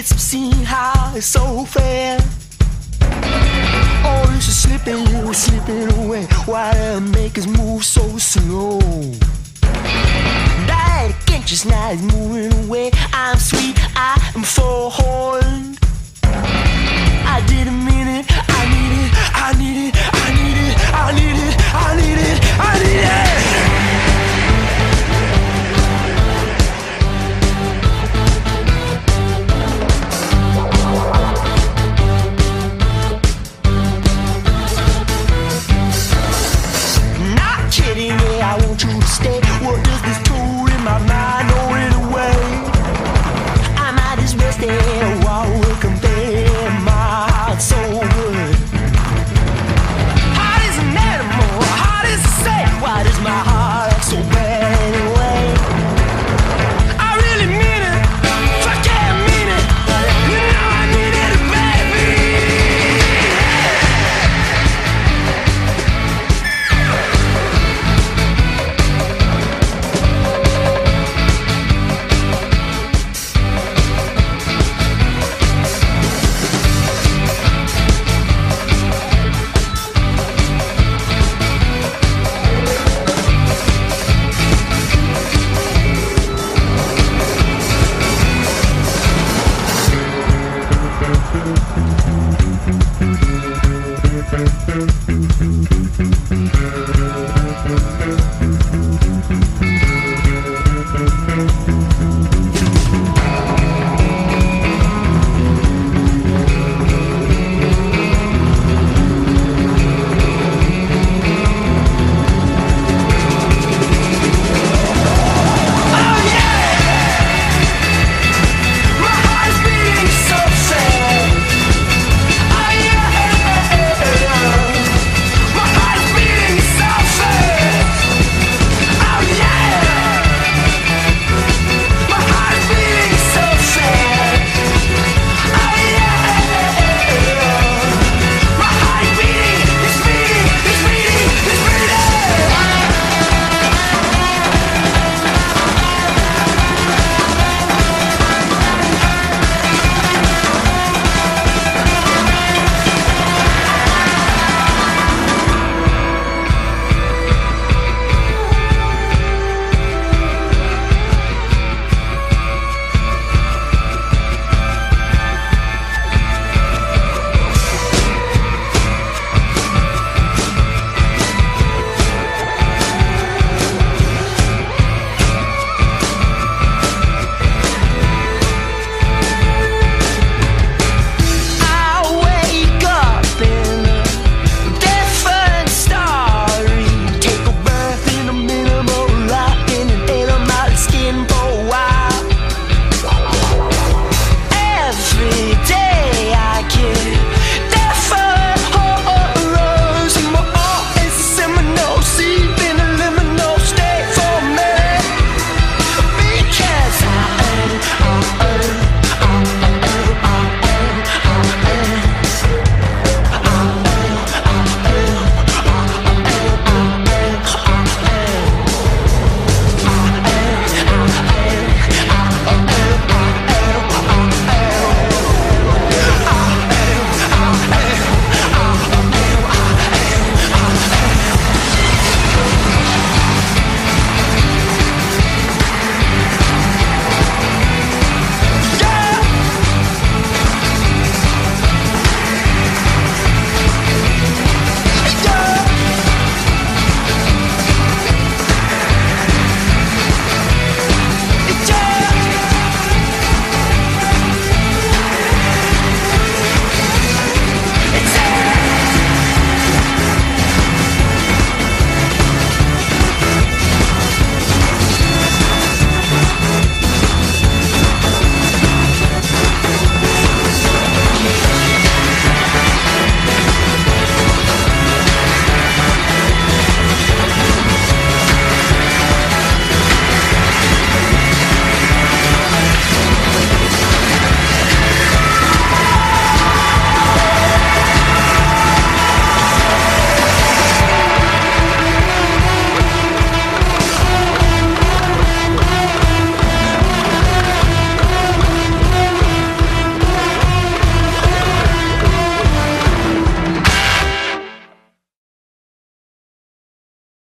it's obscene how it's so fair. Oh, this is slipping away. Why do make us move so slow? That again just now is moving away. I'm sweet, I am forehorned. I didn't mean it, I need it, I need it, I need it, I need it, I need it, I need it. Not kidding, yeah, I want you to stay. What does this tool in my mind know it away? I might as well stay while we're comparing my heart so good. Heart is an animal, heart is a say. Why does my heart act so bad anyway? I really mean it, fuck yeah, I mean it. You know I need it, baby. Thank you.